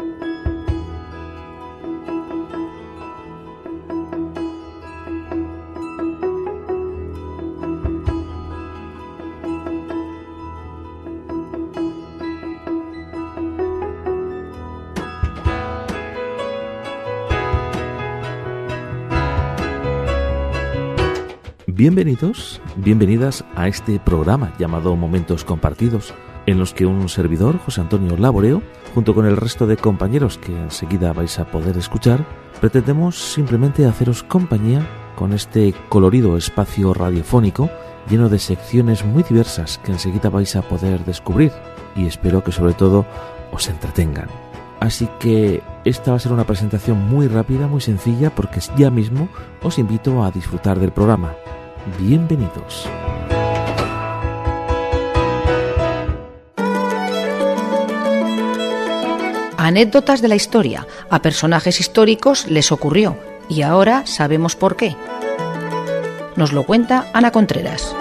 Bienvenidos, bienvenidas a este programa llamado Momentos Compartidos, en los que un servidor, José Antonio Laboreo, junto con el resto de compañeros que enseguida vais a poder escuchar, pretendemos simplemente haceros compañía con este colorido espacio radiofónico lleno de secciones muy diversas que enseguida vais a poder descubrir y espero que sobre todo os entretengan. Así que esta va a ser una presentación muy rápida, muy sencilla, porque ya mismo os invito a disfrutar del programa. Bienvenidos. Anécdotas de la historia. A personajes históricos les ocurrió y ahora sabemos por qué. Nos lo cuenta Ana Contreras.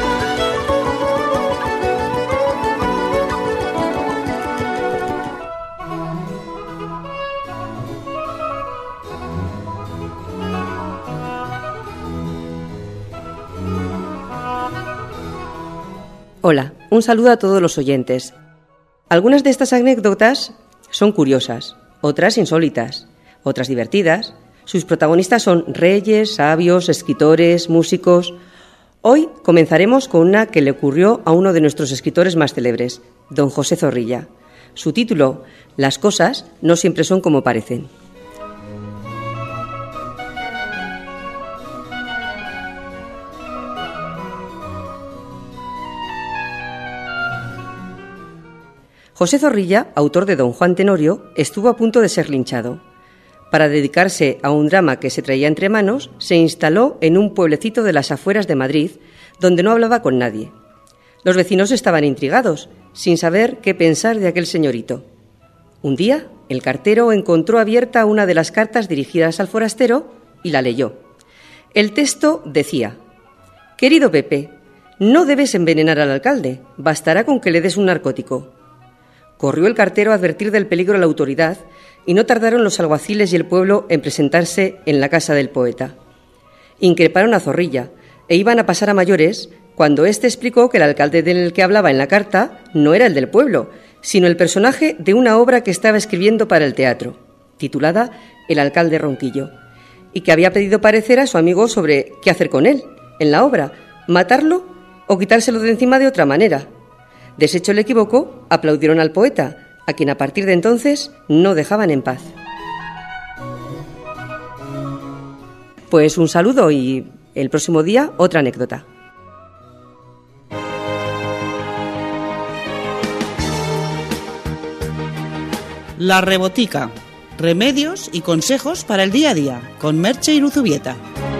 Hola, un saludo a todos los oyentes. Algunas de estas anécdotas son curiosas, otras insólitas, otras divertidas. Sus protagonistas son reyes, sabios, escritores, músicos. Hoy comenzaremos con una que le ocurrió a uno de nuestros escritores más célebres, don José Zorrilla. Su título, Las cosas no siempre son como parecen. José Zorrilla, autor de Don Juan Tenorio, estuvo a punto de ser linchado. Para dedicarse a un drama que se traía entre manos, se instaló en un pueblecito de las afueras de Madrid, donde no hablaba con nadie. Los vecinos estaban intrigados, sin saber qué pensar de aquel señorito. Un día, el cartero encontró abierta una de las cartas dirigidas al forastero y la leyó. El texto decía: «Querido Pepe, no debes envenenar al alcalde, bastará con que le des un narcótico». Corrió el cartero a advertir del peligro a la autoridad y no tardaron los alguaciles y el pueblo en presentarse en la casa del poeta. Increparon a Zorrilla e iban a pasar a mayores cuando éste explicó que el alcalde del que hablaba en la carta no era el del pueblo, sino el personaje de una obra que estaba escribiendo para el teatro, titulada El alcalde Ronquillo, y que había pedido parecer a su amigo sobre qué hacer con él, en la obra, matarlo o quitárselo de encima de otra manera. Deshecho el equívoco, aplaudieron al poeta, a quien a partir de entonces no dejaban en paz. Pues un saludo y el próximo día otra anécdota. La Rebotica. Remedios y consejos para el día a día, con Merche Iruzubieta.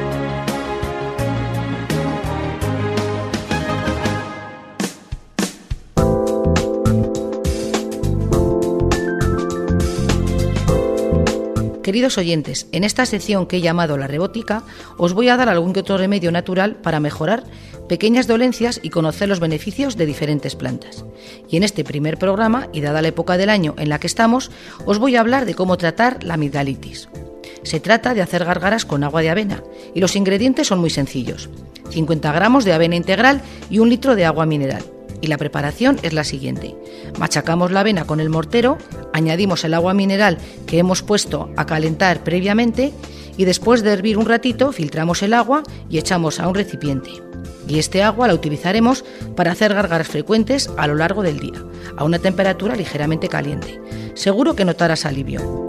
Queridos oyentes, en esta sección que he llamado La Rebotica, os voy a dar algún que otro remedio natural para mejorar pequeñas dolencias y conocer los beneficios de diferentes plantas. Y en este primer programa, y dada la época del año en la que estamos, os voy a hablar de cómo tratar la amigdalitis. Se trata de hacer gárgaras con agua de avena, y los ingredientes son muy sencillos: 50 gramos de avena integral y 1 litro de agua mineral. Y la preparación es la siguiente: machacamos la avena con el mortero, añadimos el agua mineral que hemos puesto a calentar previamente y después de hervir un ratito filtramos el agua y echamos a un recipiente. Y este agua la utilizaremos para hacer gárgaras frecuentes a lo largo del día, a una temperatura ligeramente caliente. Seguro que notarás alivio.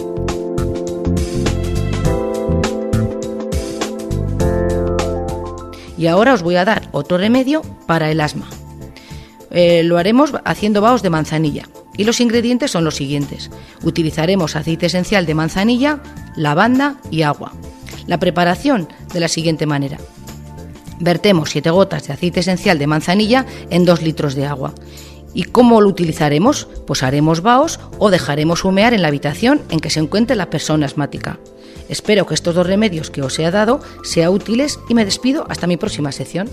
Y ahora os voy a dar otro remedio para el asma. Lo haremos haciendo vaos de manzanilla y los ingredientes son los siguientes: utilizaremos aceite esencial de manzanilla, lavanda y agua. La preparación de la siguiente manera: vertemos 7 gotas de aceite esencial de manzanilla en 2 litros de agua. ¿Y cómo lo utilizaremos? Pues haremos vaos o dejaremos humear en la habitación en que se encuentre la persona asmática. Espero que estos 2 remedios que os he dado sean útiles y me despido hasta mi próxima sección.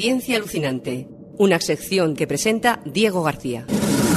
Ciencia Alucinante, una sección que presenta Diego García.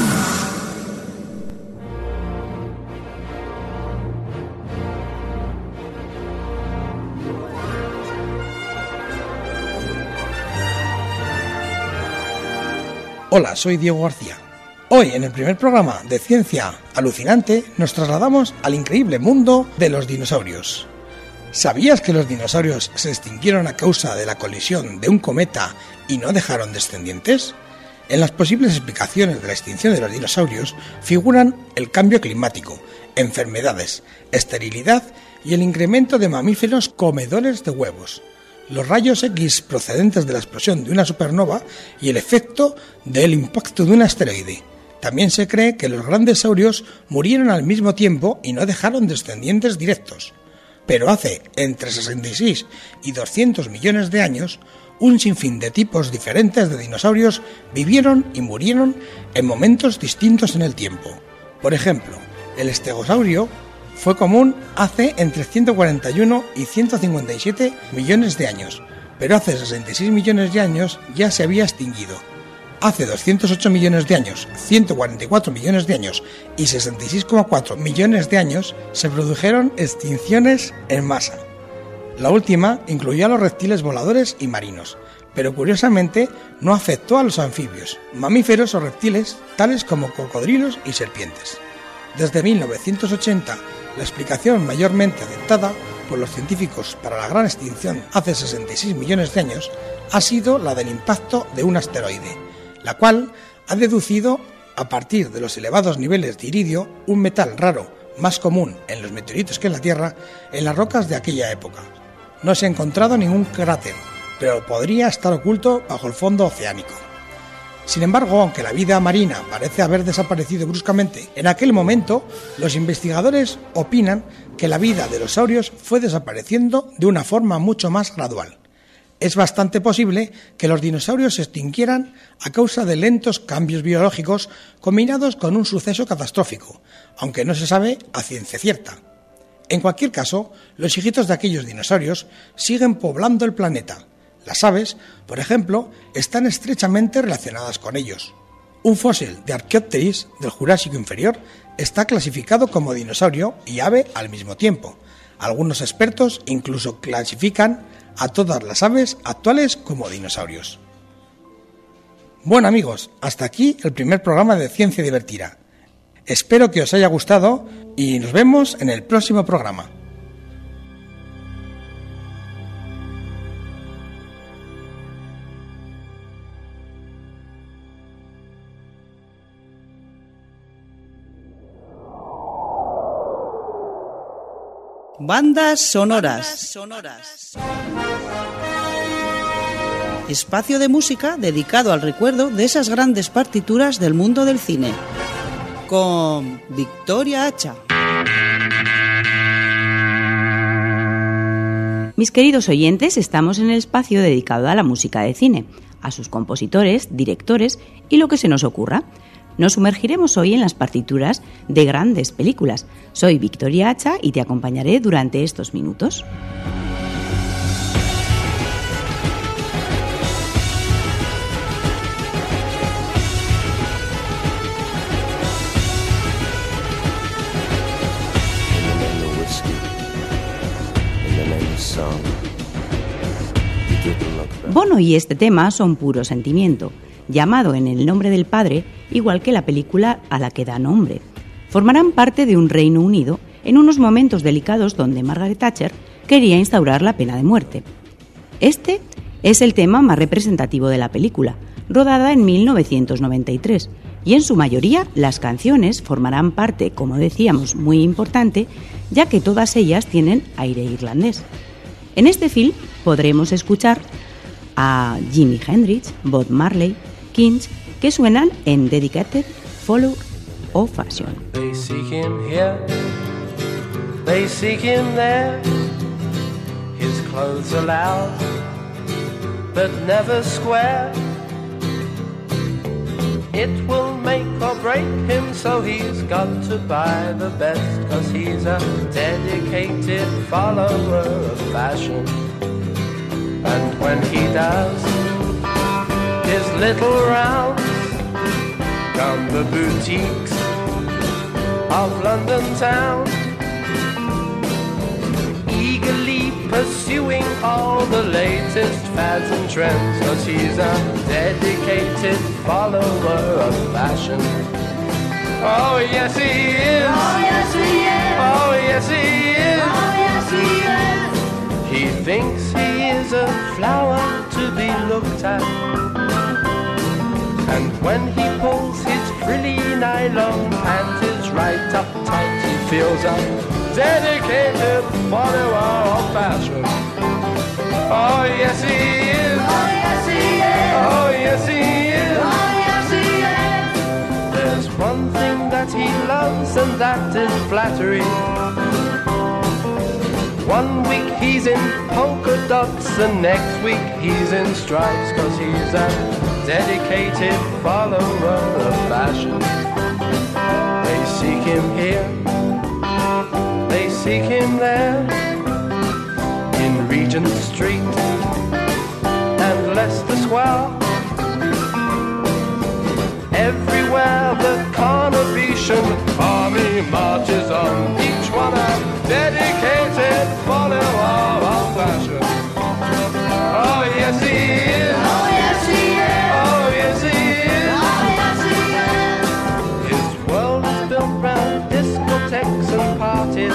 Hola, soy Diego García. Hoy, en el primer programa de Ciencia Alucinante, nos trasladamos al increíble mundo de los dinosaurios. ¿Sabías que los dinosaurios se extinguieron a causa de la colisión de un cometa y no dejaron descendientes? En las posibles explicaciones de la extinción de los dinosaurios figuran el cambio climático, enfermedades, esterilidad y el incremento de mamíferos comedores de huevos, los rayos X procedentes de la explosión de una supernova y el efecto del impacto de un asteroide. También se cree que los grandes saurios murieron al mismo tiempo y no dejaron descendientes directos. Pero hace entre 66 y 200 millones de años, un sinfín de tipos diferentes de dinosaurios vivieron y murieron en momentos distintos en el tiempo. Por ejemplo, el estegosaurio fue común hace entre 141 y 157 millones de años, pero hace 66 millones de años ya se había extinguido. Hace 208 millones de años, 144 millones de años y 66,4 millones de años se produjeron extinciones en masa. La última incluyó a los reptiles voladores y marinos, pero curiosamente no afectó a los anfibios, mamíferos o reptiles tales como cocodrilos y serpientes. Desde 1980, la explicación mayormente aceptada por los científicos para la gran extinción hace 66 millones de años ha sido la del impacto de un asteroide, la cual ha deducido, a partir de los elevados niveles de iridio, un metal raro más común en los meteoritos que en la Tierra, en las rocas de aquella época. No se ha encontrado ningún cráter, pero podría estar oculto bajo el fondo oceánico. Sin embargo, aunque la vida marina parece haber desaparecido bruscamente, en aquel momento los investigadores opinan que la vida de los saurios fue desapareciendo de una forma mucho más gradual. Es bastante posible que los dinosaurios se extinguieran a causa de lentos cambios biológicos combinados con un suceso catastrófico, aunque no se sabe a ciencia cierta. En cualquier caso, los hijitos de aquellos dinosaurios siguen poblando el planeta. Las aves, por ejemplo, están estrechamente relacionadas con ellos. Un fósil de Archaeopteryx del Jurásico inferior está clasificado como dinosaurio y ave al mismo tiempo. Algunos expertos incluso clasifican a todas las aves actuales como dinosaurios. Bueno amigos, hasta aquí el primer programa de Ciencia Divertida. Espero que os haya gustado y nos vemos en el próximo programa. Bandas sonoras. Espacio de música dedicado al recuerdo de esas grandes partituras del mundo del cine. Con Victoria Hacha. Mis queridos oyentes, estamos en el espacio dedicado a la música de cine, a sus compositores, directores y lo que se nos ocurra. Nos sumergiremos hoy en las partituras de grandes películas. Soy Victoria Hacha y te acompañaré durante estos minutos. Bono y este tema son puro sentimiento, llamado en el nombre del padre, igual que la película a la que da nombre. Formarán parte de un Reino Unido en unos momentos delicados donde Margaret Thatcher quería instaurar la pena de muerte. Este es el tema más representativo de la película, rodada en 1993, y en su mayoría las canciones formarán parte, como decíamos, muy importante, ya que todas ellas tienen aire irlandés. En este film podremos escuchar a Jimi Hendrix, Bob Marley, Kings, que suenan en Dedicated, Follow o Fashion. They seek him here, they seek him there. His clothes are loud, but never square. It will make or break him, so he's got to buy the best, 'cause he's a dedicated follower of fashion. And when he does, little rounds down the boutiques of London town, eagerly pursuing all the latest fads and trends, 'cause he's a dedicated follower of fashion. Oh yes he is. Oh yes he is. Oh yes he is. Oh yes he is. He thinks he is a flower to be looked at, and when he pulls his frilly nylon panties right up tight, he feels a dedicated follower of fashion. Oh yes he is. Oh yes he is. Oh yes he is. Oh yes he is. There's one thing that he loves, and that is flattery. One week he's in polka dots, and next week he's in stripes, 'cause he's a dedicated follower of fashion. They seek him here, they seek him there, in Regent Street and Leicester Square. Everywhere the Carnation army marches on, each one a dedicated follower of fashion. Oh yes he is. Oh yes he is. Oh yes he is. Oh yes he is. His world is built round discotheques and parties.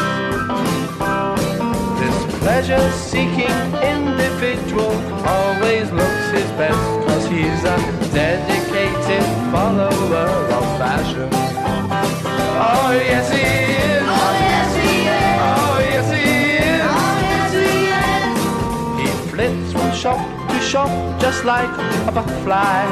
This pleasure-seeking individual always looks his best, 'cause he's a dedicated follower of fashion. Oh yes he is. Oh yes he is. Oh yes he is. Oh yes he is. He flits from shop to shop just like a butterfly.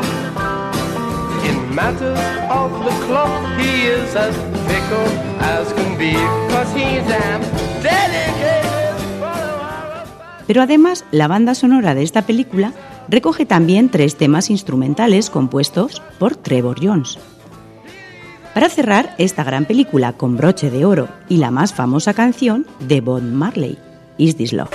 In matters of the cloth he is as fickle as can be, 'cause he's a dedicated follower of fashion. Pero además, la banda sonora de esta película recoge también 3 temas instrumentales compuestos por Trevor Jones. Para cerrar esta gran película con broche de oro y la más famosa canción de Bob Marley, Is This Love?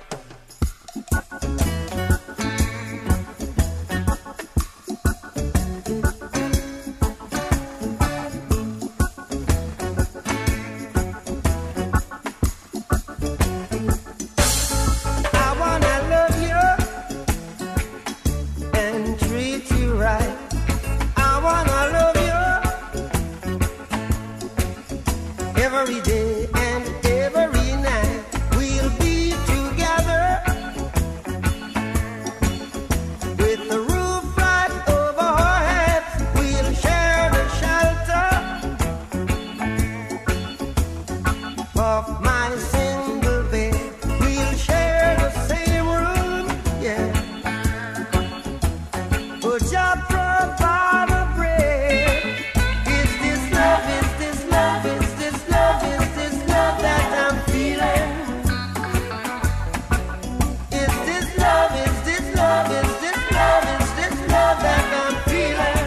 I wanna love you and treat you right. I wanna love you every day and every night. We'll be together with the roof right over our heads. We'll share the shelter of my single bed. We'll share the same room, yeah. But you provide the bread. Is this love? Is this love? Is this love? Is this love that I'm feeling? Is this love? Is this love? Is this love? Is this love that I'm feeling?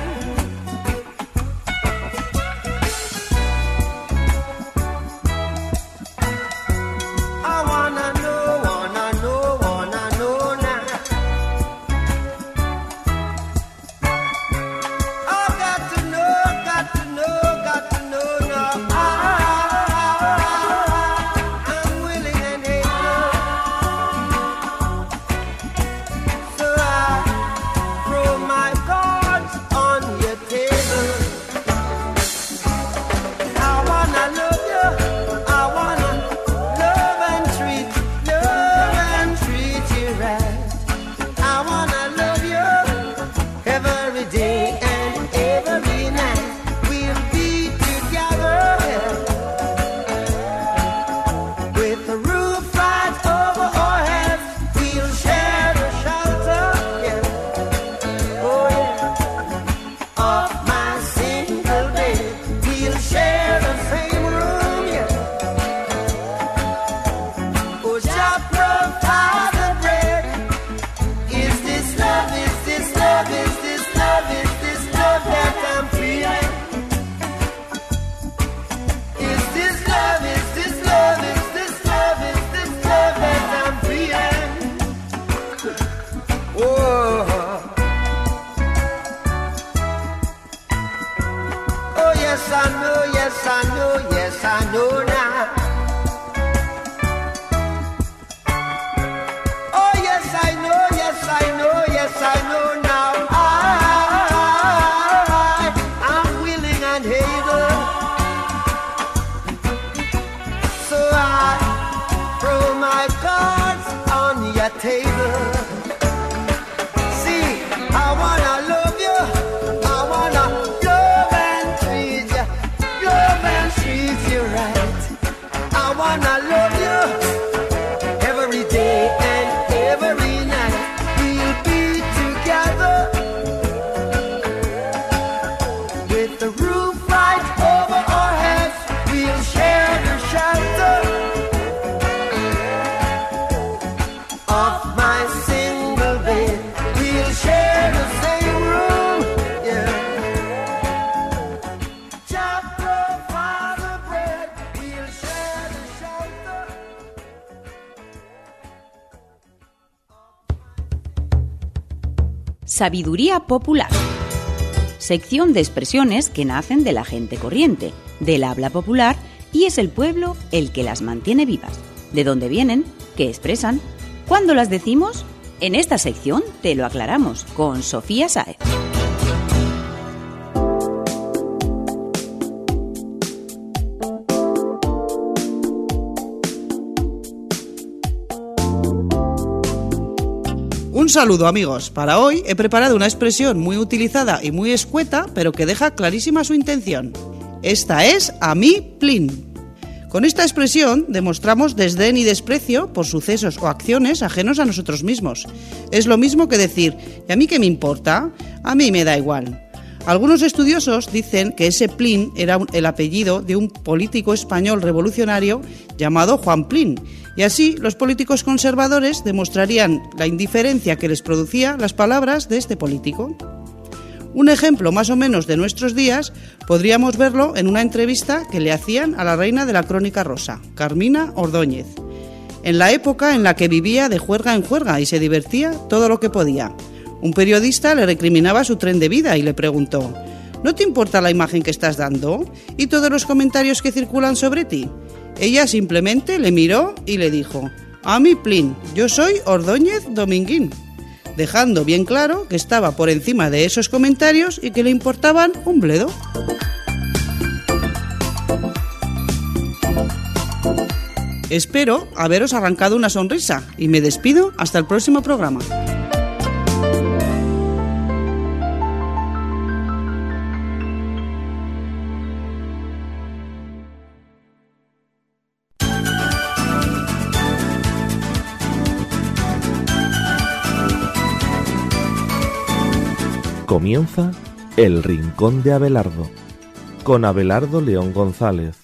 table. See, I wanna love you, I wanna love and treat you, love and treat you right. I wanna love you every day and every night. We'll be together with the roof right over our heads. We'll share the shelter of my single bed. We'll share the same room, yeah. Just provide the bread. We'll share the shelter. Sabiduría popular. Sección de expresiones que nacen de la gente corriente, del habla popular, y es el pueblo el que las mantiene vivas. ¿De dónde vienen? ¿Qué expresan? ¿Cuándo las decimos? En esta sección te lo aclaramos con Sofía Sáez. Un saludo, amigos. Para hoy he preparado una expresión muy utilizada y muy escueta, pero que deja clarísima su intención. Esta es a mí plin. Con esta expresión demostramos desdén y desprecio por sucesos o acciones ajenos a nosotros mismos. Es lo mismo que decir, ¿y a mí qué me importa? A mí me da igual. Algunos estudiosos dicen que ese Plin era el apellido de un político español revolucionario llamado Juan Plin, y así los políticos conservadores demostrarían la indiferencia que les producía las palabras de este político. Un ejemplo más o menos de nuestros días podríamos verlo en una entrevista que le hacían a la reina de la Crónica Rosa, Carmina Ordóñez, en la época en la que vivía de juerga en juerga y se divertía todo lo que podía. Un periodista le recriminaba su tren de vida y le preguntó: ¿no te importa la imagen que estás dando y todos los comentarios que circulan sobre ti? Ella simplemente le miró y le dijo: a mí plin, yo soy Ordóñez Dominguín, dejando bien claro que estaba por encima de esos comentarios y que le importaban un bledo. Espero haberos arrancado una sonrisa y me despido hasta el próximo programa. Comienza El Rincón de Abelardo, con Abelardo León González.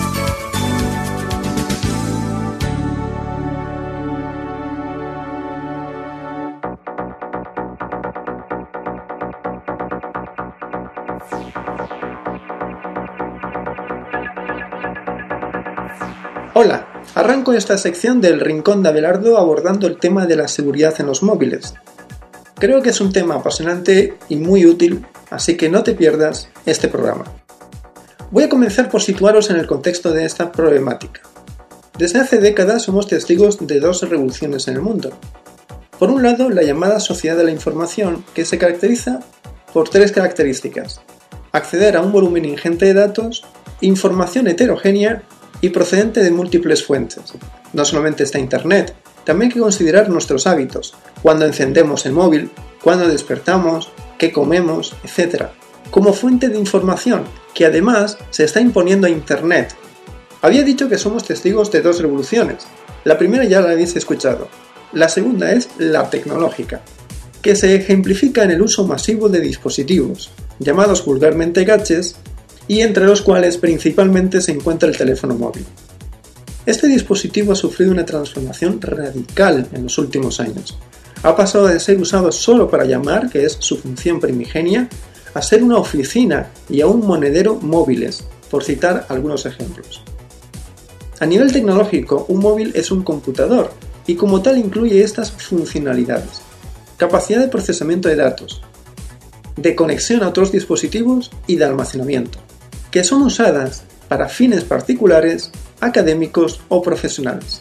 Hola, arranco esta sección del Rincón de Abelardo abordando el tema de la seguridad en los móviles. Creo que es un tema apasionante y muy útil, así que no te pierdas este programa. Voy a comenzar por situaros en el contexto de esta problemática. Desde hace décadas somos testigos de dos revoluciones en el mundo. Por un lado, la llamada sociedad de la información, que se caracteriza por tres características: acceder a un volumen ingente de datos, información heterogénea y procedente de múltiples fuentes. No solamente está Internet, también hay que considerar nuestros hábitos, cuando encendemos el móvil, cuando despertamos, qué comemos, etc., como fuente de información, que además se está imponiendo a Internet. Había dicho que somos testigos de dos revoluciones. La primera ya la habéis escuchado. La segunda es la tecnológica, que se ejemplifica en el uso masivo de dispositivos, llamados vulgarmente gadgets, y entre los cuales principalmente se encuentra el teléfono móvil. Este dispositivo ha sufrido una transformación radical en los últimos años. Ha pasado de ser usado solo para llamar, que es su función primigenia, a ser una oficina y a un monedero móviles, por citar algunos ejemplos. A nivel tecnológico, un móvil es un computador y como tal incluye estas funcionalidades: capacidad de procesamiento de datos, de conexión a otros dispositivos y de almacenamiento, que son usadas para fines particulares, académicos o profesionales.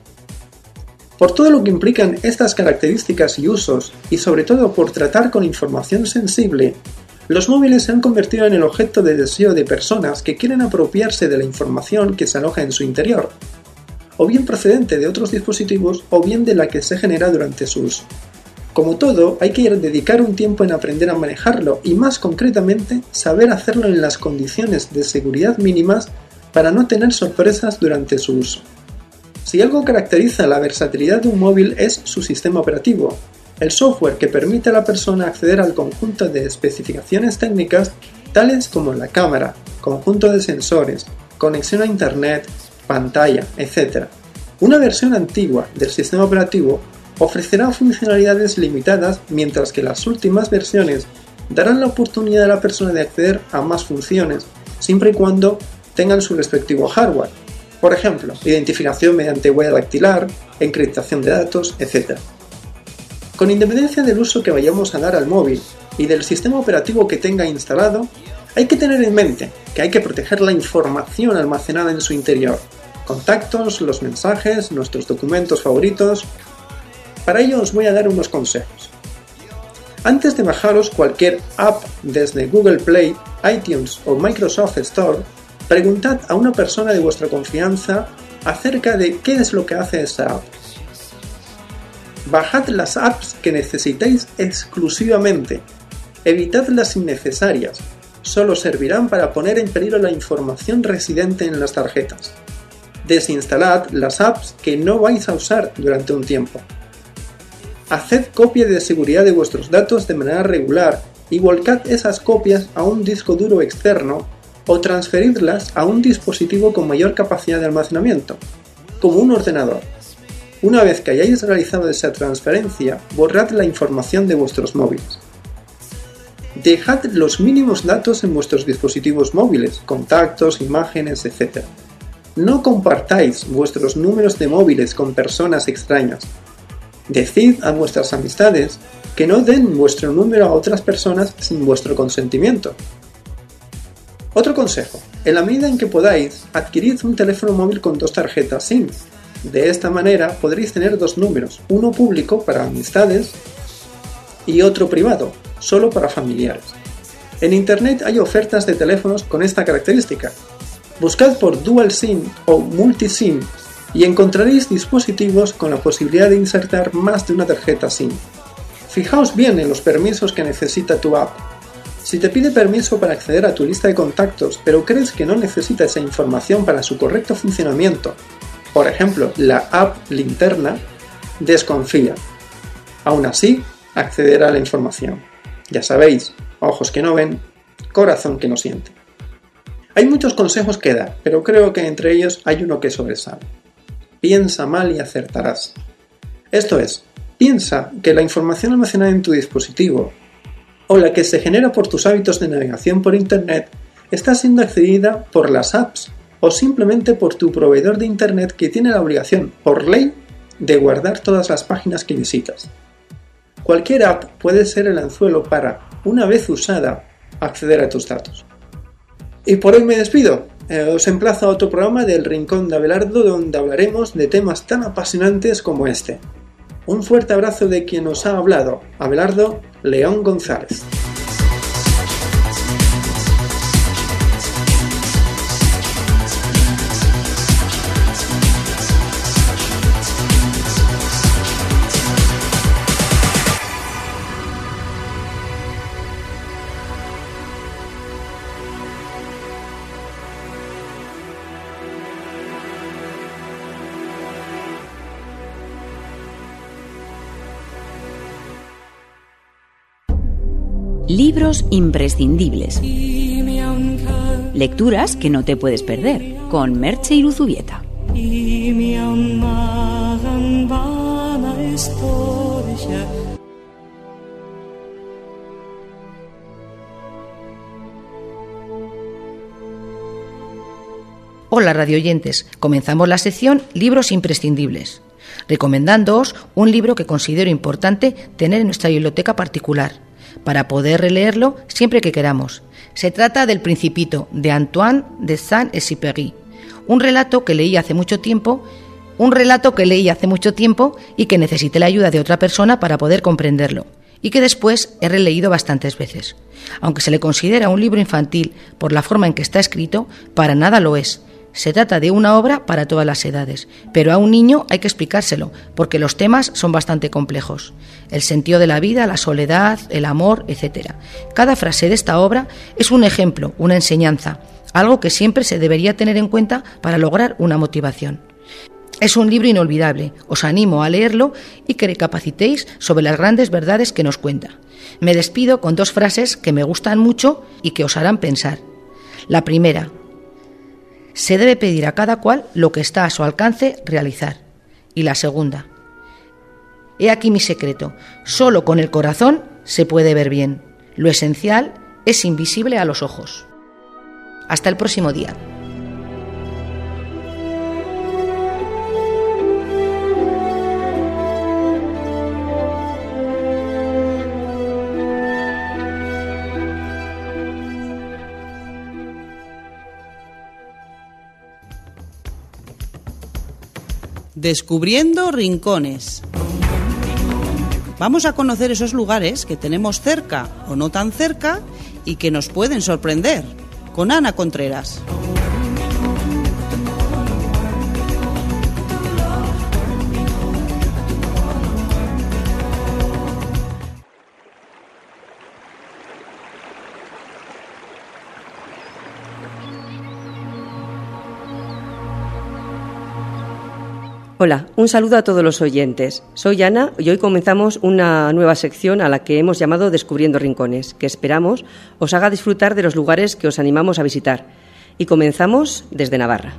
Por todo lo que implican estas características y usos, y sobre todo por tratar con información sensible, los móviles se han convertido en el objeto de deseo de personas que quieren apropiarse de la información que se aloja en su interior. o bien procedente de otros dispositivos, o bien de la que se genera durante su uso. Como todo, hay que dedicar un tiempo en aprender a manejarlo y, más concretamente, saber hacerlo en las condiciones de seguridad mínimas para no tener sorpresas durante su uso. Si algo caracteriza la versatilidad de un móvil es su sistema operativo, el software que permite a la persona acceder al conjunto de especificaciones técnicas tales como la cámara, conjunto de sensores, conexión a internet, pantalla, etc. Una versión antigua del sistema operativo ofrecerá funcionalidades limitadas, mientras que las últimas versiones darán la oportunidad a la persona de acceder a más funciones, siempre y cuando tengan su respectivo hardware. Por ejemplo, identificación mediante huella dactilar, encriptación de datos, etc. Con independencia del uso que vayamos a dar al móvil y del sistema operativo que tenga instalado, hay que tener en mente que hay que proteger la información almacenada en su interior, contactos, los mensajes, nuestros documentos favoritos. Para ello os voy a dar unos consejos. Antes de bajaros cualquier app desde Google Play, iTunes o Microsoft Store, preguntad a una persona de vuestra confianza acerca de qué es lo que hace esa app. Bajad las apps que necesitéis exclusivamente. Evitad las innecesarias. Solo servirán para poner en peligro la información residente en las tarjetas. Desinstalad las apps que no vais a usar durante un tiempo. Haced copia de seguridad de vuestros datos de manera regular y volcad esas copias a un disco duro externo o transferidlas a un dispositivo con mayor capacidad de almacenamiento, como un ordenador. Una vez que hayáis realizado esa transferencia, borrad la información de vuestros móviles. Dejad los mínimos datos en vuestros dispositivos móviles, contactos, imágenes, etc. No compartáis vuestros números de móviles con personas extrañas. Decid a vuestras amistades que no den vuestro número a otras personas sin vuestro consentimiento. Otro consejo: en la medida en que podáis, adquirid un teléfono móvil con 2 tarjetas SIM. De esta manera podréis tener 2 números, uno público para amistades y otro privado, solo para familiares. En internet hay ofertas de teléfonos con esta característica. Buscad por Dual SIM o Multi-SIM y encontraréis dispositivos con la posibilidad de insertar más de una tarjeta SIM. Fijaos bien en los permisos que necesita tu app. Si te pide permiso para acceder a tu lista de contactos, pero crees que no necesita esa información para su correcto funcionamiento, por ejemplo, la app Linterna, desconfía. Aún así, accederá a la información. Ya sabéis, ojos que no ven, corazón que no siente. Hay muchos consejos que dar, pero creo que entre ellos hay uno que sobresale. Piensa mal y acertarás. Esto es, piensa que la información almacenada en tu dispositivo o la que se genera por tus hábitos de navegación por Internet está siendo accedida por las apps o simplemente por tu proveedor de Internet, que tiene la obligación, por ley, de guardar todas las páginas que visitas. Cualquier app puede ser el anzuelo para, una vez usada, acceder a tus datos. Y por hoy me despido. Os emplazo a otro programa del Rincón de Abelardo, donde hablaremos de temas tan apasionantes como este. Un fuerte abrazo de quien os ha hablado, Abelardo León González. Libros imprescindibles. Lecturas que no te puedes perder, con Merche Iruzubieta. Hola radioyentes, comenzamos la sección Libros imprescindibles, recomendándoos un libro que considero importante tener en nuestra biblioteca particular, para poder releerlo siempre que queramos. Se trata del Principito, de Antoine de Saint-Exupéry, un relato que leí hace mucho tiempo y que necesité la ayuda de otra persona para poder comprenderlo, y que después he releído bastantes veces. Aunque se le considera un libro infantil por la forma en que está escrito, para nada lo es. Se trata de una obra para todas las edades, pero a un niño hay que explicárselo, porque los temas son bastante complejos. El sentido de la vida, la soledad, el amor, etc. Cada frase de esta obra es un ejemplo, una enseñanza, algo que siempre se debería tener en cuenta para lograr una motivación. Es un libro inolvidable, os animo a leerlo y que recapacitéis sobre las grandes verdades que nos cuenta. Me despido con 2 frases que me gustan mucho y que os harán pensar. La primera: se debe pedir a cada cual lo que está a su alcance realizar. Y la segunda: he aquí mi secreto, solo con el corazón se puede ver bien. Lo esencial es invisible a los ojos. Hasta el próximo día. Descubriendo rincones. Vamos a conocer esos lugares que tenemos cerca o no tan cerca y que nos pueden sorprender. Con Ana Contreras. Hola, un saludo a todos los oyentes. Soy Ana y hoy comenzamos una nueva sección a la que hemos llamado Descubriendo Rincones, que esperamos os haga disfrutar de los lugares que os animamos a visitar. Y comenzamos desde Navarra.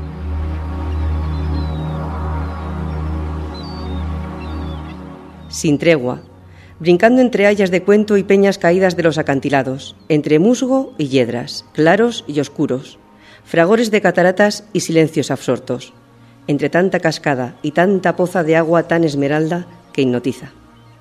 Sin tregua, brincando entre hayas de cuento y peñas caídas de los acantilados, entre musgo y hiedras, claros y oscuros, fragores de cataratas y silencios absortos, entre tanta cascada y tanta poza de agua tan esmeralda que hipnotiza.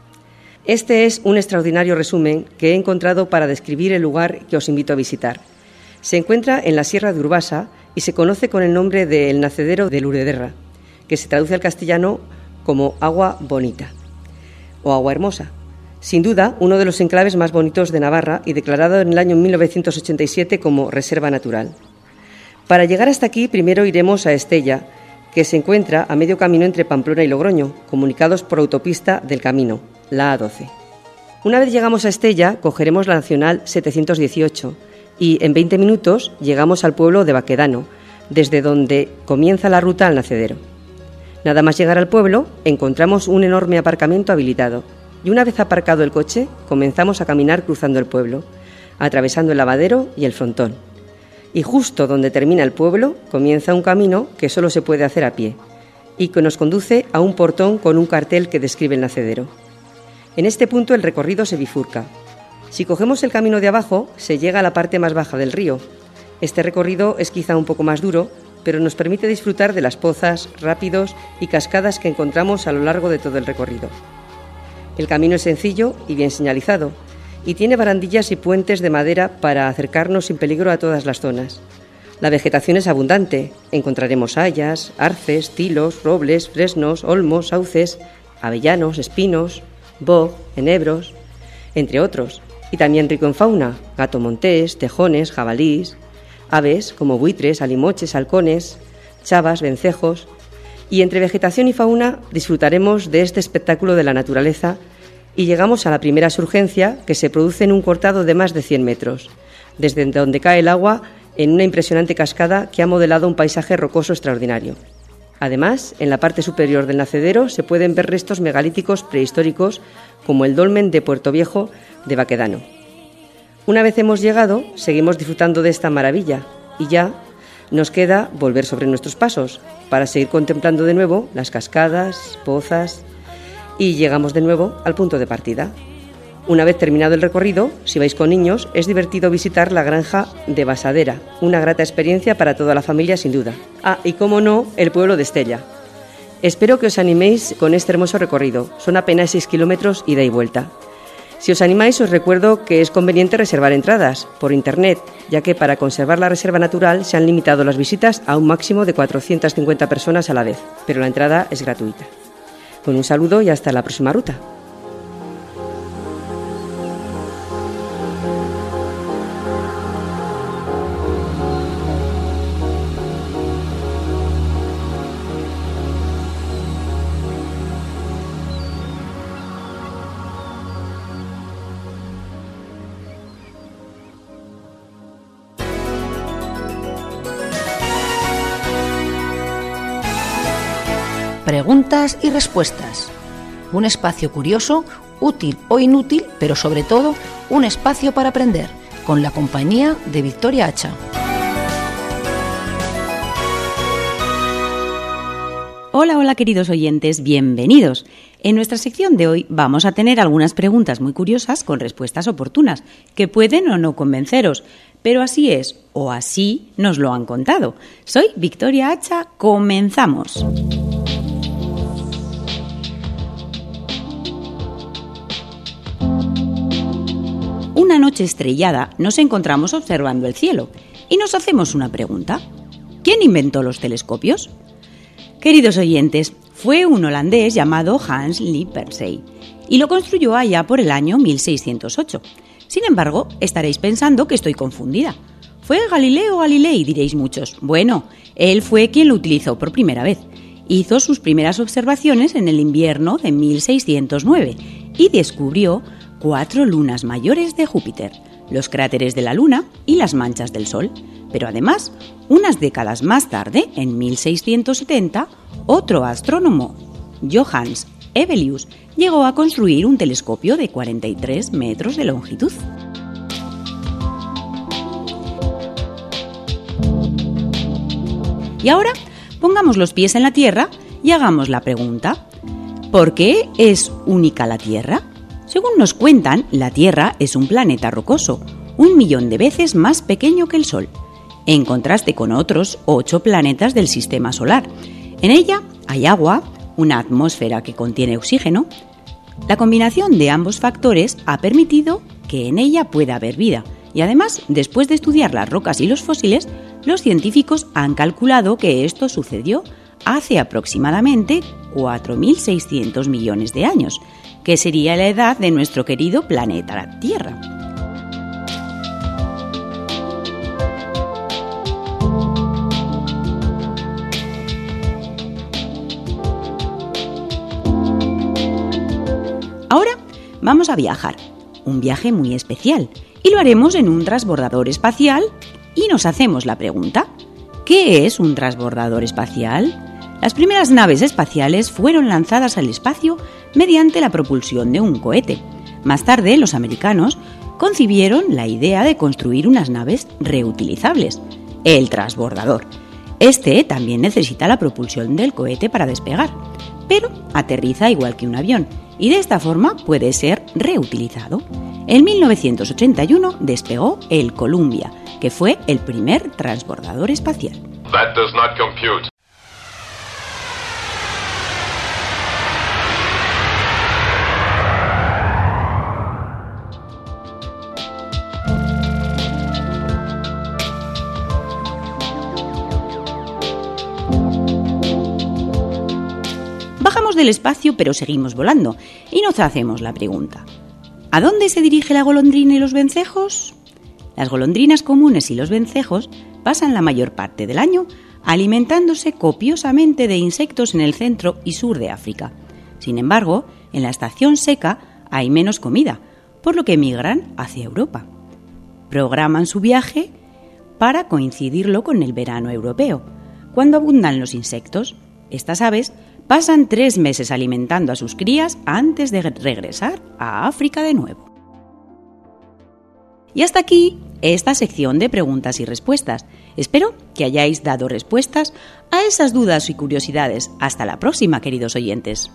Este es un extraordinario resumen que he encontrado para describir el lugar que os invito a visitar. Se encuentra en la Sierra de Urbasa y se conoce con el nombre de El Nacedero de Lurederra, que se traduce al castellano como agua bonita o agua hermosa. Sin duda, uno de los enclaves más bonitos de Navarra y declarado en el año 1987 como reserva natural. Para llegar hasta aquí, primero iremos a Estella, que se encuentra a medio camino entre Pamplona y Logroño, comunicados por autopista del camino, la A12. Una vez llegamos a Estella, cogeremos la Nacional 718 y en 20 minutos llegamos al pueblo de Baquedano, desde donde comienza la ruta al Nacedero. Nada más llegar al pueblo, encontramos un enorme aparcamiento habilitado y una vez aparcado el coche, comenzamos a caminar cruzando el pueblo, atravesando el lavadero y el frontón. Y justo donde termina el pueblo comienza un camino que solo se puede hacer a pie y que nos conduce a un portón con un cartel que describe el nacedero. En este punto el recorrido se bifurca. Si cogemos el camino de abajo, se llega a la parte más baja del río. Este recorrido es quizá un poco más duro, pero nos permite disfrutar de las pozas, rápidos y cascadas que encontramos a lo largo de todo el recorrido. El camino es sencillo y bien señalizado, y tiene barandillas y puentes de madera para acercarnos sin peligro a todas las zonas. La vegetación es abundante. Encontraremos hayas, arces, tilos, robles, fresnos, olmos, sauces, avellanos, espinos, boj, enebros, entre otros. Y también rico en fauna, gato montés, tejones, jabalís, aves como buitres, alimoches, halcones, chavas, vencejos. Y entre vegetación y fauna disfrutaremos de este espectáculo de la naturaleza y llegamos a la primera surgencia, que se produce en un cortado de más de 100 metros, desde donde cae el agua en una impresionante cascada que ha modelado un paisaje rocoso extraordinario. Además, en la parte superior del nacedero se pueden ver restos megalíticos prehistóricos como el dolmen de Puerto Viejo de Baquedano. Una vez hemos llegado, seguimos disfrutando de esta maravilla y ya nos queda volver sobre nuestros pasos para seguir contemplando de nuevo las cascadas, pozas, y llegamos de nuevo al punto de partida. Una vez terminado el recorrido, si vais con niños, es divertido visitar la granja de Basadera, una grata experiencia para toda la familia sin duda. Ah, y cómo no, el pueblo de Estella. Espero que os animéis con este hermoso recorrido, son apenas 6 kilómetros ida y vuelta. Si os animáis, os recuerdo que es conveniente reservar entradas por internet, ya que para conservar la reserva natural se han limitado las visitas a un máximo de 450 personas a la vez, pero la entrada es gratuita. Con un saludo y hasta la próxima ruta. Preguntas y respuestas. Un espacio curioso, útil o inútil, pero sobre todo un espacio para aprender, con la compañía de Victoria Hacha. Hola, hola queridos oyentes, bienvenidos. En nuestra sección de hoy vamos a tener algunas preguntas muy curiosas con respuestas oportunas, que pueden o no convenceros, pero así es, o así nos lo han contado. Soy Victoria Hacha, comenzamos. Una noche estrellada nos encontramos observando el cielo y nos hacemos una pregunta. ¿Quién inventó los telescopios? Queridos oyentes, fue un holandés llamado Hans Lippershey y lo construyó allá por el año 1608. Sin embargo, estaréis pensando que estoy confundida. ¿Fue Galileo Galilei?, diréis muchos. Bueno, él fue quien lo utilizó por primera vez. Hizo sus primeras observaciones en el invierno de 1609 y descubrió 4 lunas mayores de Júpiter, los cráteres de la Luna y las manchas del Sol. Pero además, unas décadas más tarde, en 1670, otro astrónomo, Johannes Hevelius, llegó a construir un telescopio de 43 metros de longitud. Y ahora, pongamos los pies en la Tierra y hagamos la pregunta: ¿por qué es única la Tierra? Según nos cuentan, la Tierra es un planeta rocoso, 1 millón de veces más pequeño que el Sol, en contraste con otros 8 planetas del Sistema Solar. En ella hay agua, una atmósfera que contiene oxígeno. La combinación de ambos factores ha permitido que en ella pueda haber vida. Y además, después de estudiar las rocas y los fósiles, los científicos han calculado que esto sucedió hace aproximadamente 4.600 millones de años, que sería la edad de nuestro querido planeta la Tierra. Ahora vamos a viajar, un viaje muy especial, y lo haremos en un transbordador espacial y nos hacemos la pregunta: ¿qué es un transbordador espacial? Las primeras naves espaciales fueron lanzadas al espacio mediante la propulsión de un cohete. Más tarde, los americanos concibieron la idea de construir unas naves reutilizables, el transbordador. Este también necesita la propulsión del cohete para despegar, pero aterriza igual que un avión y de esta forma puede ser reutilizado. En 1981 despegó el Columbia, que fue el primer transbordador espacial. That does not compute. Bajamos del espacio, pero seguimos volando y nos hacemos la pregunta: ¿a dónde se dirige la golondrina y los vencejos? Las golondrinas comunes y los vencejos pasan la mayor parte del año alimentándose copiosamente de insectos en el centro y sur de África. Sin embargo, en la estación seca hay menos comida, por lo que emigran hacia Europa. Programan su viaje para coincidirlo con el verano europeo, cuando abundan los insectos. Estas aves pasan 3 meses alimentando a sus crías antes de regresar a África de nuevo. Y hasta aquí esta sección de preguntas y respuestas. Espero que hayáis dado respuestas a esas dudas y curiosidades. Hasta la próxima, queridos oyentes.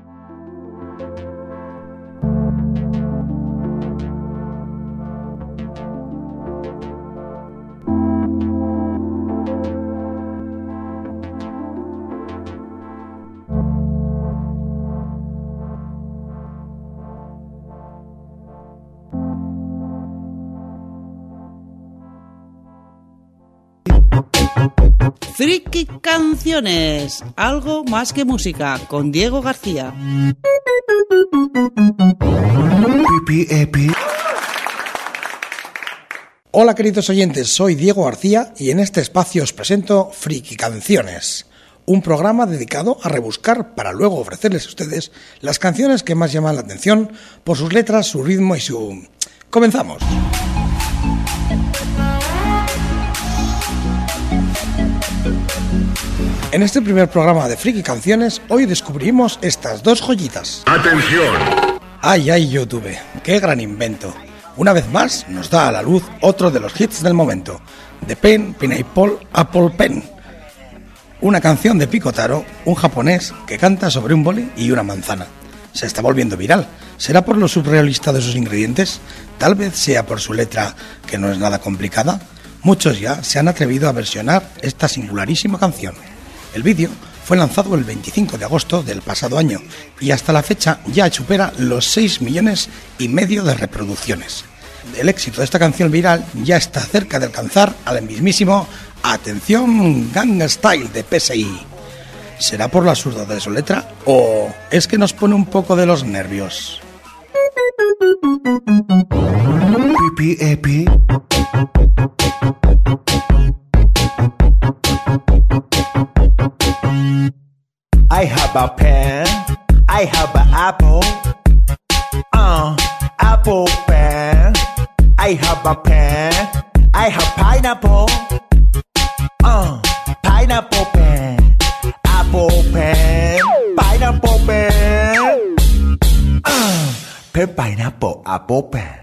Friki Canciones, algo más que música, con Diego García. Hola queridos oyentes, soy Diego García y en este espacio os presento Friki Canciones, un programa dedicado a rebuscar para luego ofrecerles a ustedes las canciones que más llaman la atención por sus letras, su ritmo y su... ¡Comenzamos! En este primer programa de Friki Canciones, hoy descubrimos estas dos joyitas. ¡Atención! ¡Ay, YouTube! ¡Qué gran invento! Una vez más nos da a la luz otro de los hits del momento, The Pen, Pineapple, Apple Pen. Una canción de Picotaro, un japonés que canta sobre un boli y una manzana. Se está volviendo viral. ¿Será por lo surrealista de sus ingredientes? Tal vez sea por su letra, que no es nada complicada. Muchos ya se han atrevido a versionar esta singularísima canción. El vídeo fue lanzado el 25 de agosto del pasado año y hasta la fecha ya supera los 6,5 millones de reproducciones. El éxito de esta canción viral ya está cerca de alcanzar al mismísimo Atención Gangnam Style de PSI. ¿Será por lo absurdo de su letra o es que nos pone un poco de los nervios? I have a pen, I have an apple, apple pen. I have a pen, I have pineapple, pineapple pen, apple pen, pineapple pen, pen, pineapple, apple pen.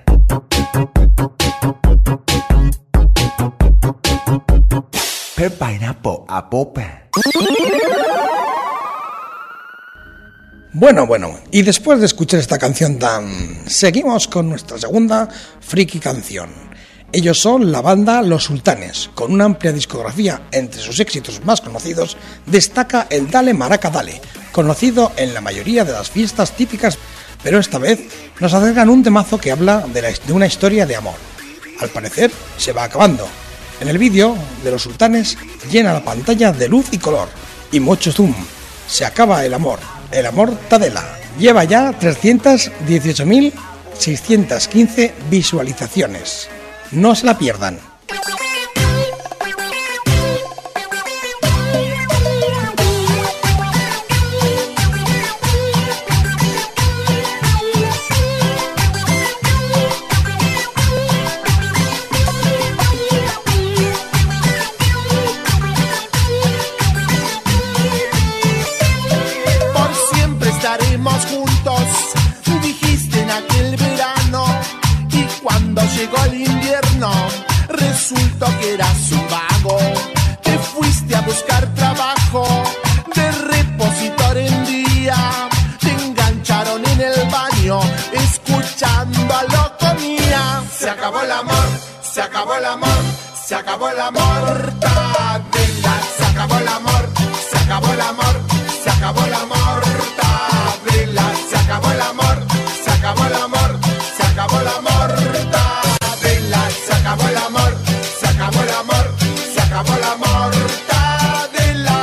Pen, pineapple, apple pen. Bueno, y después de escuchar esta canción seguimos con nuestra segunda friki canción. Ellos son la banda Los Sultanes, con una amplia discografía. Entre sus éxitos más conocidos destaca el Dale Maraca Dale, conocido en la mayoría de las fiestas típicas, pero esta vez nos acercan un temazo que habla de una historia de amor. Al parecer se va acabando. En el vídeo de Los Sultanes llena la pantalla de luz y color y mucho zoom. Se acaba el amor Tadela. Lleva ya 318.615 visualizaciones. No se la pierdan. Llegó el invierno, resultó que eras un vago. Te fuiste a buscar trabajo de repositor en día. Te engancharon en el baño, escuchando a Loco Mía. Se acabó el amor, se acabó el amor, se acabó el amor. Tadela, se acabó el amor, se acabó el amor, se acabó el amor. Tadela, se acabó el amor, se acabó el amor, se acabó el amor. Se acabó el amor, se acabó el amor, se acabó el amor. Tadela.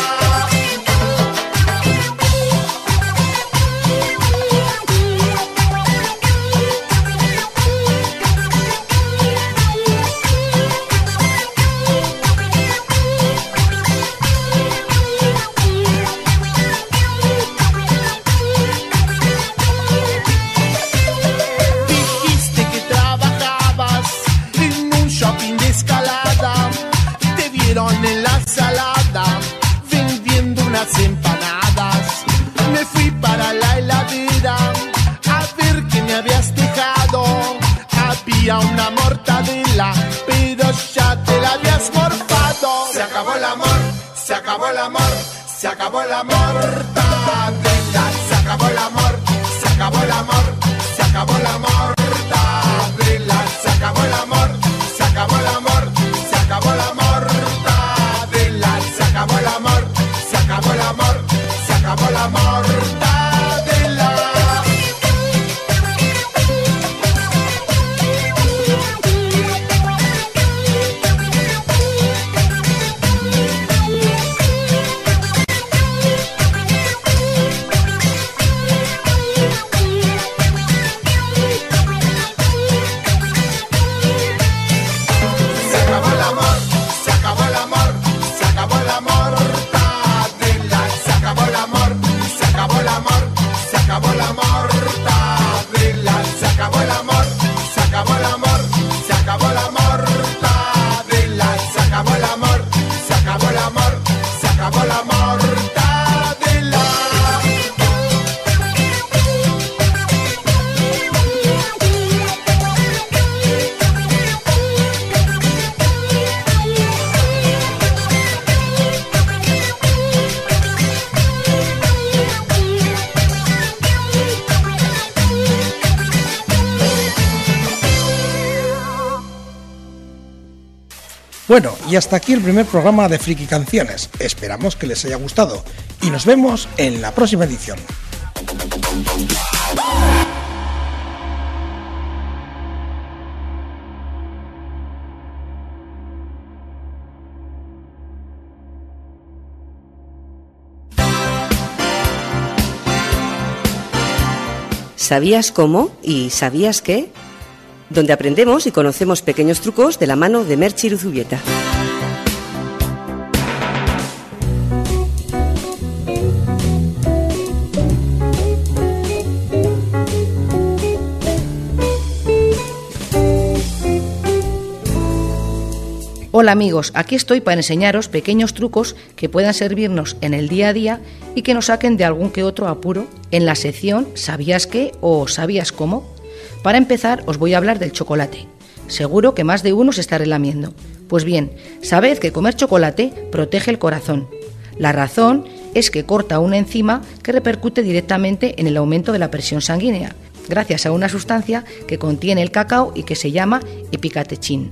Dijiste que trabajabas en un shopping de escalada. Te vieron en la salada vendiendo unas empanadas. Me fui para la heladera a ver qué me habías dejado. Había una mortadela, pero ya te la habías morfado. Se acabó el amor, se acabó el amor, se acabó el amor. Tadela, se acabó el amor, se acabó el amor, se acabó el amor. Tadela, se acabó el amor, se acabó el amor, se acabó el amor. Tadela, se acabó el amor, se acabó el amor, se acabó el amor. Tadela. Bueno, y hasta aquí el primer programa de Friki Canciones. Esperamos que les haya gustado y nos vemos en la próxima edición. ¿Sabías cómo y sabías qué? Donde aprendemos y conocemos pequeños trucos de la mano de Merche Iruzubieta. Hola amigos, aquí estoy para enseñaros pequeños trucos que puedan servirnos en el día a día y que nos saquen de algún que otro apuro en la sección ¿Sabías qué? O ¿Sabías cómo? Para empezar os voy a hablar del chocolate. Seguro que más de uno se está relamiendo. Pues bien, sabed que comer chocolate protege el corazón. La razón es que corta una enzima que repercute directamente en el aumento de la presión sanguínea, gracias a una sustancia que contiene el cacao y que se llama epicatechin.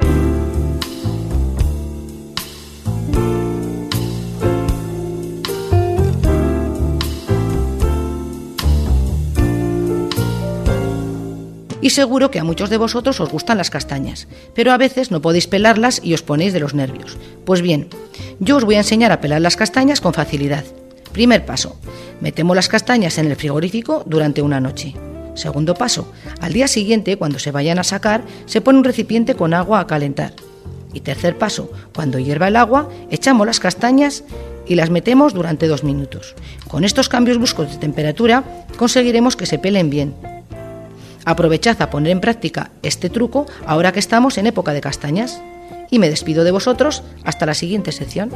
Y seguro que a muchos de vosotros os gustan las castañas, pero a veces no podéis pelarlas y os ponéis de los nervios. Pues bien, yo os voy a enseñar a pelar las castañas con facilidad. Primer paso, metemos las castañas en el frigorífico durante una noche. Segundo paso, al día siguiente, cuando se vayan a sacar, se pone un recipiente con agua a calentar. Y tercer paso, cuando hierva el agua, echamos las castañas y las metemos durante 2 minutos. Con estos cambios bruscos de temperatura conseguiremos que se pelen bien. Aprovechad a poner en práctica este truco ahora que estamos en época de castañas. Y me despido de vosotros hasta la siguiente sección.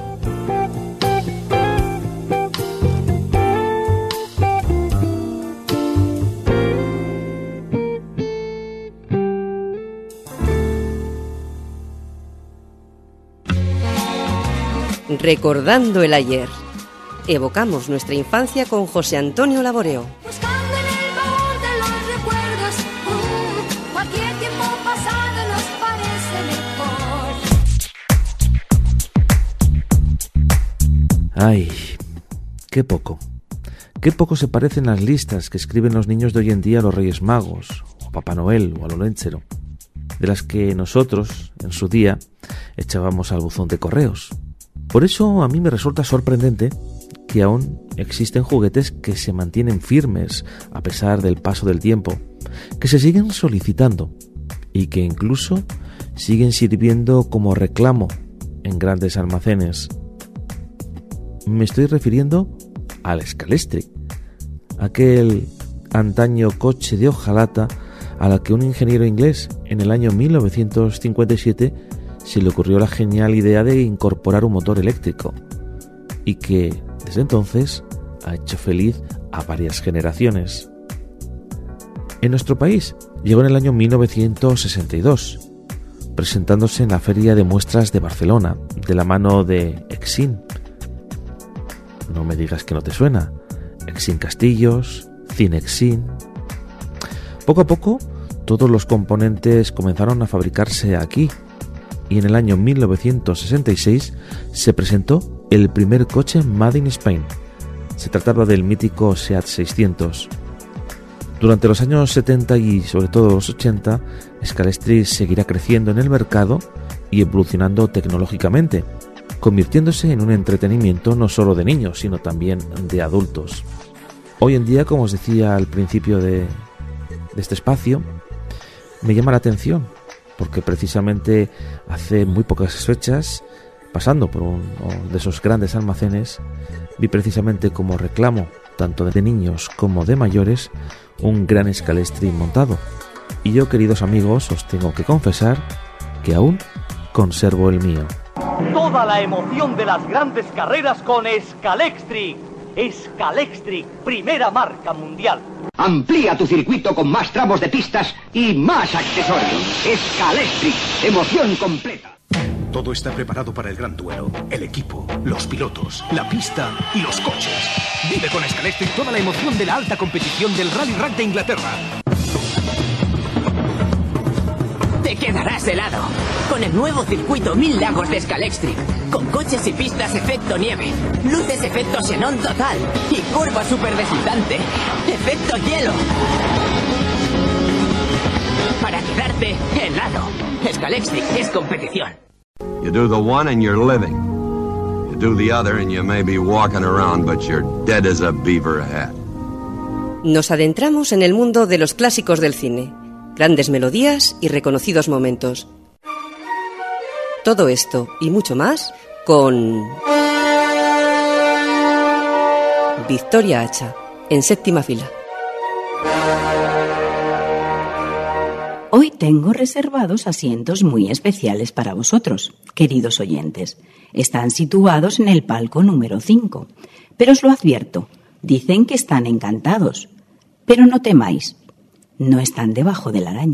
Recordando el ayer. Evocamos nuestra infancia con José Antonio Laboreo. Buscando en el baúl de los recuerdos, cualquier tiempo pasado nos parece mejor. Ay, qué poco se parecen las listas que escriben los niños de hoy en día a los Reyes Magos, o a Papá Noel, o a lo Lénchero, de las que nosotros, en su día, echábamos al buzón de correos. Por eso a mí me resulta sorprendente que aún existen juguetes que se mantienen firmes a pesar del paso del tiempo, que se siguen solicitando y que incluso siguen sirviendo como reclamo en grandes almacenes. Me estoy refiriendo al Scalextric, aquel antaño coche de hojalata a la que un ingeniero inglés en el año 1957 se le ocurrió la genial idea de incorporar un motor eléctrico y que desde entonces ha hecho feliz a varias generaciones. En nuestro país llegó en el año 1962, presentándose en la Feria de Muestras de Barcelona, de la mano de Exin. No me digas que no te suena. Exin Castillos, Cinexin. Poco a poco, todos los componentes comenzaron a fabricarse aquí, y en el año 1966 se presentó el primer coche Made in Spain. Se trataba del mítico Seat 600. Durante los años 70 y sobre todo los 80, Scalextric seguirá creciendo en el mercado y evolucionando tecnológicamente, convirtiéndose en un entretenimiento no solo de niños, sino también de adultos. Hoy en día, como os decía al principio de este espacio, me llama la atención, porque precisamente hace muy pocas fechas, pasando por uno de esos grandes almacenes, vi precisamente como reclamo, tanto de niños como de mayores, un gran Scalextric montado. Y yo, queridos amigos, os tengo que confesar que aún conservo el mío. Toda la emoción de las grandes carreras con Scalextric. Scalextric, primera marca mundial. Amplía tu circuito con más tramos de pistas y más accesorios. Scalextric, emoción completa. Todo está preparado para el gran duelo. El equipo, los pilotos, la pista y los coches. Vive con Scalextric toda la emoción de la alta competición del Rally Rack de Inglaterra. Te quedarás helado. Con el nuevo circuito 1000 lagos de Scalextric. Con coches y pistas efecto nieve, luces efecto xenón total y curva super deslizante efecto hielo. Para quedarte helado. Scalextric es competición. You do the one and you're living. You do the other and you may be walking around, but you're dead as a beaver hat. Nos adentramos en el mundo de los clásicos del cine. Grandes melodías y reconocidos momentos. Todo esto y mucho más con Victoria Hacha, en séptima fila. Hoy tengo reservados asientos muy especiales para vosotros, queridos oyentes. Están situados en el palco número 5. Pero os lo advierto, dicen que están encantados. Pero no temáis, no están debajo de la araña.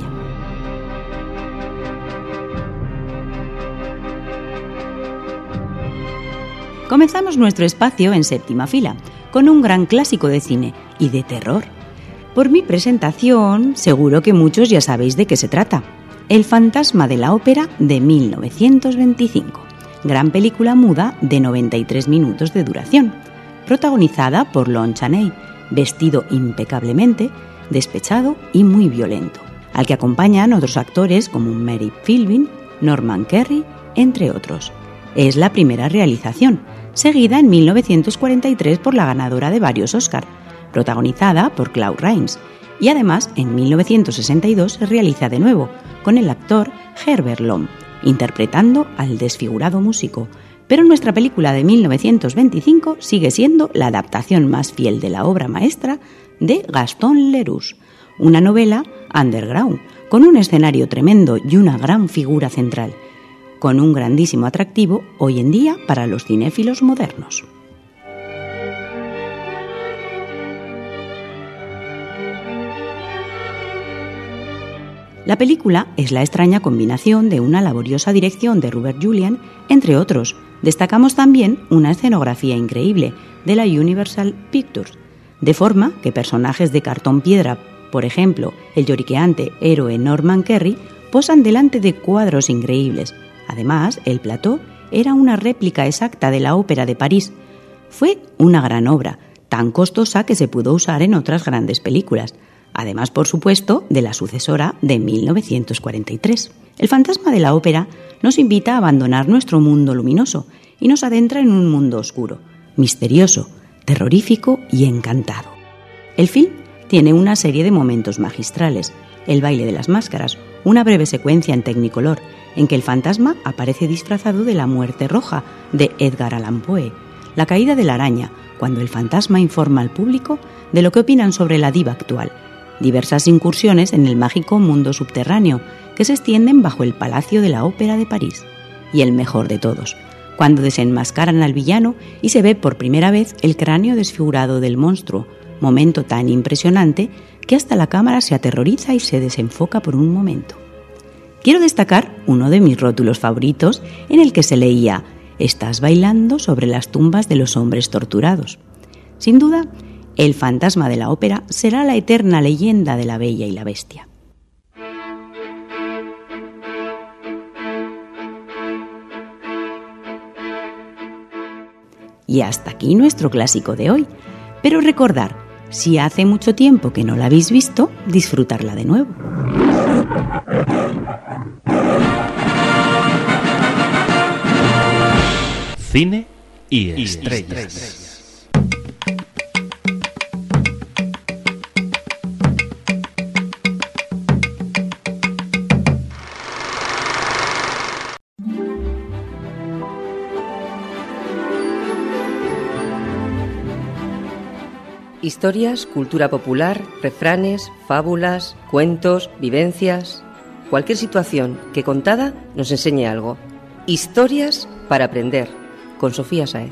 Comenzamos nuestro espacio en séptima fila, con un gran clásico de cine y de terror. Por mi presentación, seguro que muchos ya sabéis de qué se trata. El fantasma de la ópera de 1925, gran película muda de 93 minutos de duración, protagonizada por Lon Chaney, vestido impecablemente, despechado y muy violento, al que acompañan otros actores como Mary Philbin, Norman Kerry, entre otros. Es la primera realización, seguida en 1943 por la ganadora de varios Oscar, protagonizada por Claude Rains, y además en 1962 se realiza de nuevo con el actor Herbert Lom, interpretando al desfigurado músico. Pero nuestra película de 1925 sigue siendo la adaptación más fiel de la obra maestra de Gaston Leroux, una novela underground, con un escenario tremendo y una gran figura central, con un grandísimo atractivo hoy en día para los cinéfilos modernos. La película es la extraña combinación de una laboriosa dirección de Robert Julian, entre otros. Destacamos también una escenografía increíble de la Universal Pictures, de forma que personajes de cartón piedra, por ejemplo, el lloriqueante héroe Norman Kerry, posan delante de cuadros increíbles. Además, el plató era una réplica exacta de la Ópera de París. Fue una gran obra, tan costosa que se pudo usar en otras grandes películas. Además, por supuesto, de la sucesora de 1943. El fantasma de la ópera nos invita a abandonar nuestro mundo luminoso y nos adentra en un mundo oscuro, misterioso, terrorífico y encantado. El film tiene una serie de momentos magistrales: el baile de las máscaras, una breve secuencia en Technicolor, en que el fantasma aparece disfrazado de la muerte roja de Edgar Allan Poe, la caída de la araña, cuando el fantasma informa al público de lo que opinan sobre la diva actual, diversas incursiones en el mágico mundo subterráneo que se extienden bajo el Palacio de la Ópera de París. Y el mejor de todos, cuando desenmascaran al villano y se ve por primera vez el cráneo desfigurado del monstruo, momento tan impresionante que hasta la cámara se aterroriza y se desenfoca por un momento. Quiero destacar uno de mis rótulos favoritos en el que se leía: «Estás bailando sobre las tumbas de los hombres torturados». Sin duda, el fantasma de la ópera será la eterna leyenda de la Bella y la Bestia. Y hasta aquí nuestro clásico de hoy. Pero recordar, si hace mucho tiempo que no la habéis visto, disfrutarla de nuevo. Cine y estrellas. Historias, cultura popular, refranes, fábulas, cuentos, vivencias. Cualquier situación que contada nos enseñe algo. Historias para aprender, con Sofía Sáez.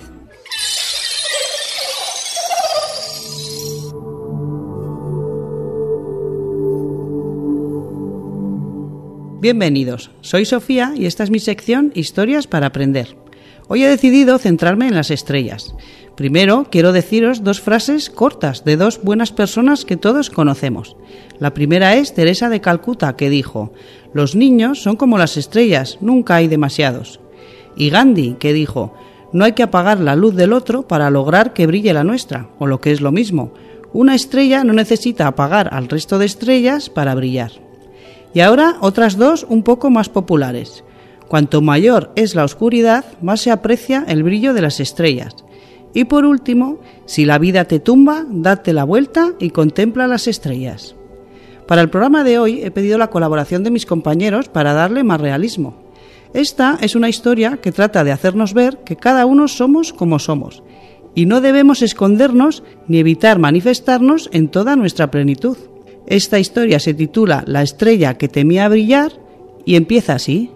Bienvenidos, soy Sofía y esta es mi sección Historias para aprender. Hoy he decidido centrarme en las estrellas, Primero, quiero deciros 2 frases cortas de 2 buenas personas que todos conocemos. La primera es Teresa de Calcuta, que dijo: «Los niños son como las estrellas, nunca hay demasiados». Y Gandhi, que dijo: «No hay que apagar la luz del otro para lograr que brille la nuestra», o lo que es lo mismo, una estrella no necesita apagar al resto de estrellas para brillar. Y ahora otras 2 un poco más populares. Cuanto mayor es la oscuridad, más se aprecia el brillo de las estrellas. Y por último, si la vida te tumba, date la vuelta y contempla las estrellas. Para el programa de hoy he pedido la colaboración de mis compañeros para darle más realismo. Esta es una historia que trata de hacernos ver que cada uno somos como somos y no debemos escondernos ni evitar manifestarnos en toda nuestra plenitud. Esta historia se titula La estrella que temía brillar y empieza así.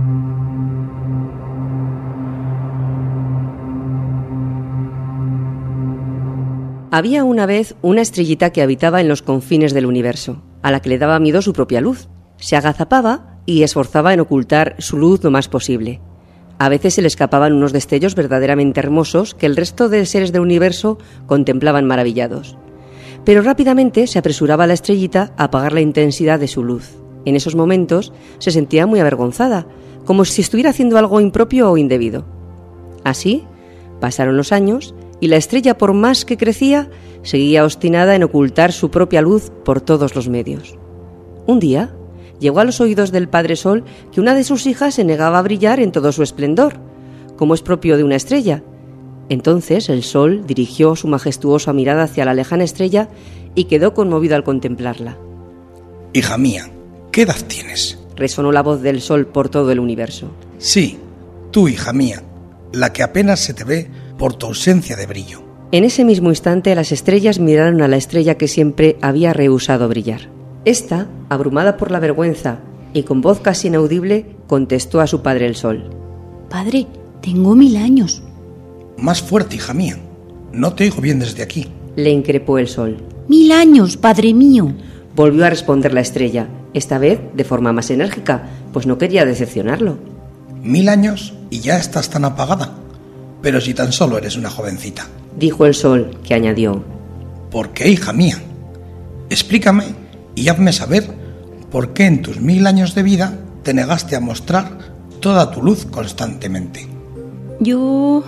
Había una vez una estrellita que habitaba en los confines del universo, a la que le daba miedo su propia luz. Se agazapaba y esforzaba en ocultar su luz lo más posible. A veces se le escapaban unos destellos verdaderamente hermosos que el resto de seres del universo contemplaban maravillados. Pero rápidamente se apresuraba la estrellita a apagar la intensidad de su luz. En esos momentos se sentía muy avergonzada, como si estuviera haciendo algo impropio o indebido. Así, pasaron los años y la estrella, por más que crecía, seguía obstinada en ocultar su propia luz por todos los medios. Un día, llegó a los oídos del Padre Sol que una de sus hijas se negaba a brillar en todo su esplendor, como es propio de una estrella. Entonces el Sol dirigió su majestuosa mirada hacia la lejana estrella y quedó conmovido al contemplarla. Hija mía, ¿qué edad tienes? Resonó la voz del Sol por todo el universo. Sí, tú, hija mía, la que apenas se te ve por tu ausencia de brillo. En ese mismo instante las estrellas miraron a la estrella que siempre había rehusado brillar. Esta, abrumada por la vergüenza y con voz casi inaudible, contestó a su padre el Sol. Padre, tengo 1000 años. Más fuerte, hija mía. No te oigo bien desde aquí. Le increpó el Sol. 1000 años, padre mío. Volvió a responder la estrella, esta vez de forma más enérgica, pues no quería decepcionarlo. 1000 años y ya estás tan apagada. Pero si tan solo eres una jovencita. Dijo el Sol, que añadió. ¿Por qué, hija mía? Explícame y hazme saber por qué en tus 1000 años de vida te negaste a mostrar toda tu luz constantemente. Yo...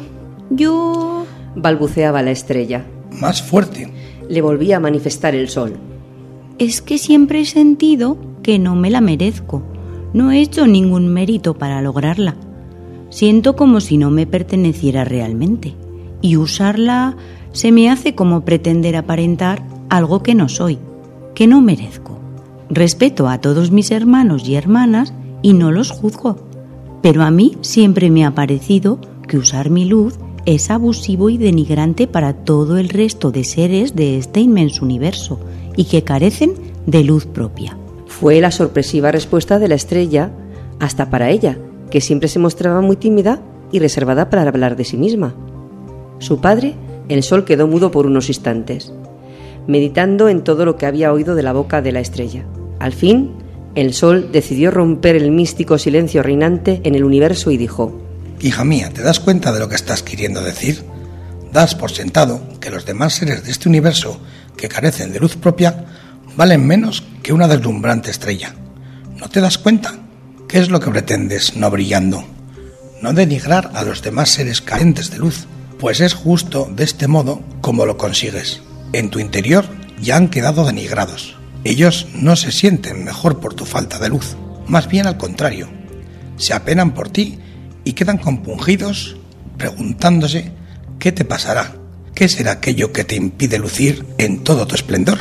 balbuceaba la estrella. Más fuerte. Le volvía a manifestar el Sol. Es que siempre he sentido que no me la merezco. No he hecho ningún mérito para lograrla. Siento como si no me perteneciera realmente. Y usarla se me hace como pretender aparentar algo que no soy, que no merezco. Respeto a todos mis hermanos y hermanas y no los juzgo. Pero a mí siempre me ha parecido que usar mi luz es abusivo y denigrante para todo el resto de seres de este inmenso universo y que carecen de luz propia. Fue la sorpresiva respuesta de la estrella, hasta para ella, que siempre se mostraba muy tímida y reservada para hablar de sí misma. Su padre, el Sol, quedó mudo por unos instantes, meditando en todo lo que había oído de la boca de la estrella. Al fin, el Sol decidió romper el místico silencio reinante en el universo y dijo: Hija mía, ¿te das cuenta de lo que estás queriendo decir? Das por sentado que los demás seres de este universo que carecen de luz propia valen menos que una deslumbrante estrella. ¿No te das cuenta? ¿Qué es lo que pretendes no brillando? No denigrar a los demás seres carentes de luz, pues es justo de este modo como lo consigues. En tu interior ya han quedado denigrados. Ellos no se sienten mejor por tu falta de luz, más bien al contrario. Se apenan por ti y quedan compungidos preguntándose qué te pasará, qué será aquello que te impide lucir en todo tu esplendor.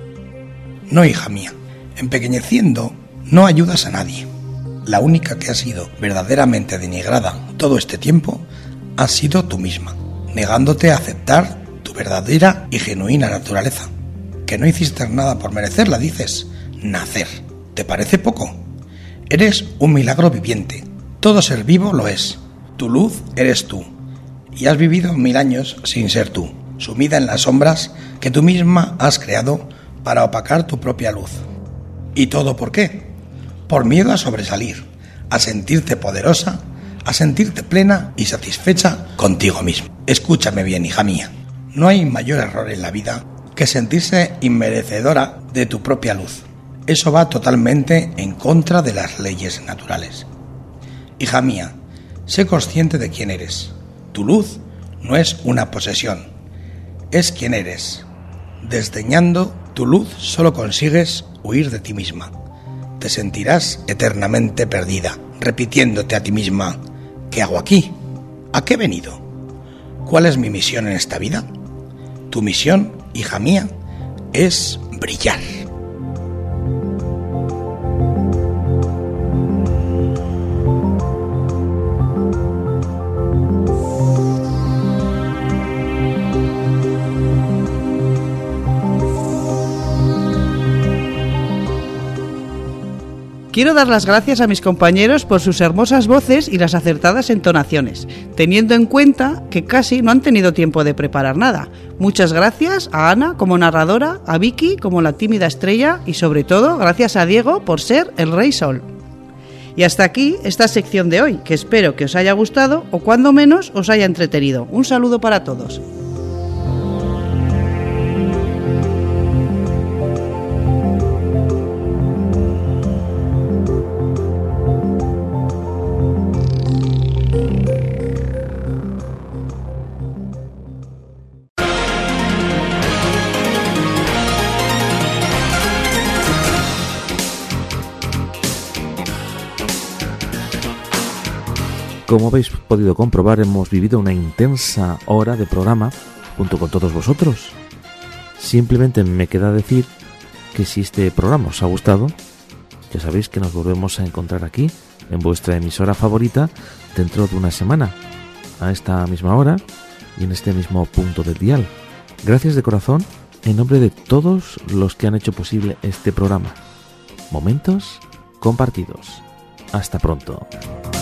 No, hija mía, empequeñeciendo no ayudas a nadie. La única que ha sido verdaderamente denigrada todo este tiempo has sido tú misma, negándote a aceptar tu verdadera y genuina naturaleza. Que no hiciste nada por merecerla, dices. Nacer. ¿Te parece poco? Eres un milagro viviente. Todo ser vivo lo es. Tu luz eres tú. Y has vivido 1000 años sin ser tú, sumida en las sombras que tú misma has creado para opacar tu propia luz. ¿Y todo por qué? Por miedo a sobresalir, a sentirte poderosa, a sentirte plena y satisfecha contigo mismo. Escúchame bien, hija mía. No hay mayor error en la vida que sentirse inmerecedora de tu propia luz. Eso va totalmente en contra de las leyes naturales. Hija mía, sé consciente de quién eres. Tu luz no es una posesión, es quien eres. Desdeñando tu luz solo consigues huir de ti misma. Te sentirás eternamente perdida, repitiéndote a ti misma: ¿qué hago aquí? ¿A qué he venido? ¿Cuál es mi misión en esta vida? Tu misión, hija mía, es brillar. Quiero dar las gracias a mis compañeros por sus hermosas voces y las acertadas entonaciones, teniendo en cuenta que casi no han tenido tiempo de preparar nada. Muchas gracias a Ana como narradora, a Vicky como la tímida estrella y sobre todo gracias a Diego por ser el Rey Sol. Y hasta aquí esta sección de hoy, que espero que os haya gustado o cuando menos os haya entretenido. Un saludo para todos. Como habéis podido comprobar, hemos vivido una intensa hora de programa junto con todos vosotros. Simplemente me queda decir que si este programa os ha gustado, ya sabéis que nos volvemos a encontrar aquí, en vuestra emisora favorita, dentro de una semana, a esta misma hora y en este mismo punto del dial. Gracias de corazón en nombre de todos los que han hecho posible este programa. Momentos compartidos. Hasta pronto.